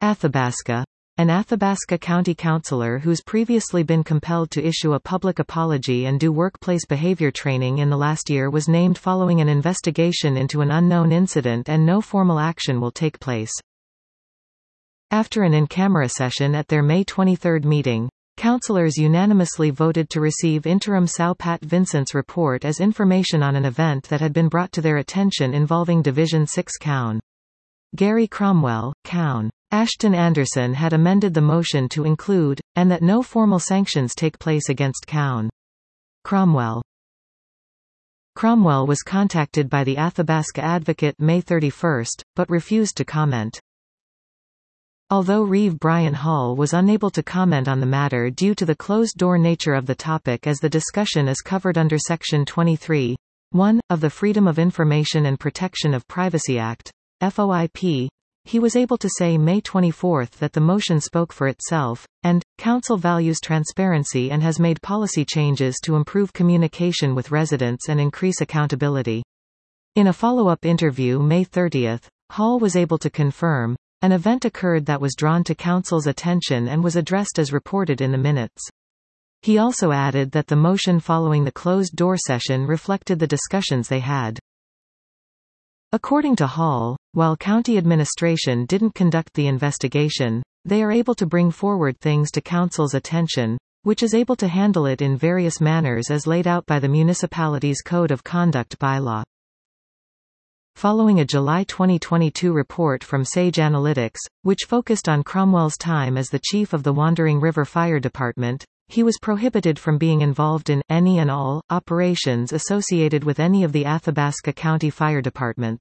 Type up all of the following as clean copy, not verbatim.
Athabasca. An Athabasca County councilor who's previously been compelled to issue a public apology and do workplace behavior training in the last year was named following an investigation into an unknown incident, and no formal action will take place. After an in-camera session at their May 23 meeting, councilors unanimously voted to receive interim São Pat Vincent's report as information on an event that had been brought to their attention involving Division 6 Coun. Gary Cromwell, Coun. Ashton Anderson had amended the motion to include, and that no formal sanctions take place against Coun. Cromwell. Cromwell was contacted by the Athabasca Advocate May 31, but refused to comment. Although Reeve Brian Hall was unable to comment on the matter due to the closed-door nature of the topic, as the discussion is covered under Section 23(1) of the Freedom of Information and Protection of Privacy Act, FOIP, he was able to say May 24 that the motion spoke for itself, and, Council values transparency and has made policy changes to improve communication with residents and increase accountability. In a follow-up interview May 30, Hall was able to confirm, an event occurred that was drawn to Council's attention and was addressed as reported in the minutes. He also added that the motion following the closed-door session reflected the discussions they had. According to Hall, while county administration didn't conduct the investigation, they are able to bring forward things to Council's attention, which is able to handle it in various manners as laid out by the municipality's Code of Conduct bylaw. Following a July 2022 report from Sage Analytics, which focused on Cromwell's time as the chief of the Wandering River Fire Department, he was prohibited from being involved in any and all operations associated with any of the Athabasca County fire departments.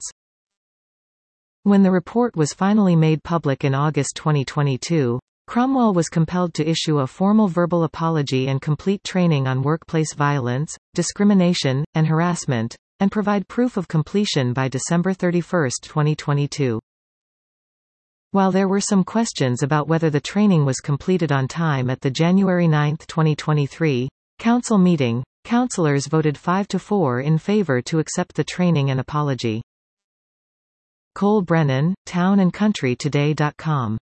When the report was finally made public in August 2022, Cromwell was compelled to issue a formal verbal apology and complete training on workplace violence, discrimination, and harassment, and provide proof of completion by December 31, 2022. While there were some questions about whether the training was completed on time at the January 9, 2023, council meeting, councilors voted 5-4 in favor to accept the training and apology. Cole Brennan, townandcountrytoday.com